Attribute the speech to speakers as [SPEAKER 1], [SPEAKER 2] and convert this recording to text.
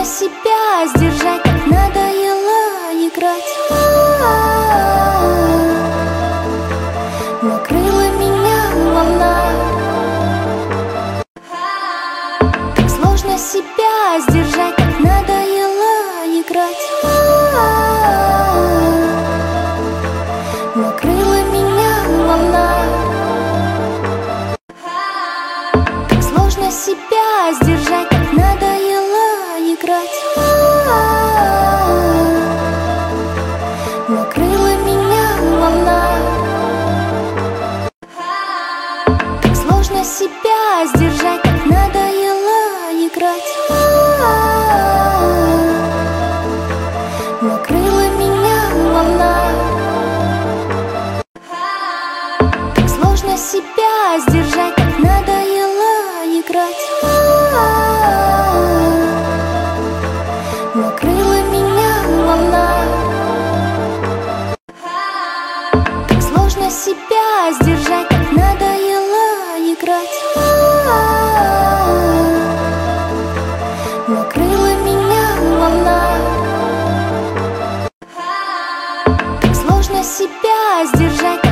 [SPEAKER 1] сложно себя сдержать, так надоело играть. Накрыла меня волна. Так сложно себя сдержать, так надоело играть. Накрыла меня волна. Так сложно себя сдержать, так надоело играть. Накрыла меня волна. Так сложно себя сдержать, так надоело играть. Накрыла меня волна. Так сложно себя сдержать, так надоело играть. Накрыла меня волна. Так сложно себя сдержать, так надоело играть. Накрыла меня волна. Так сложно себя сдержать.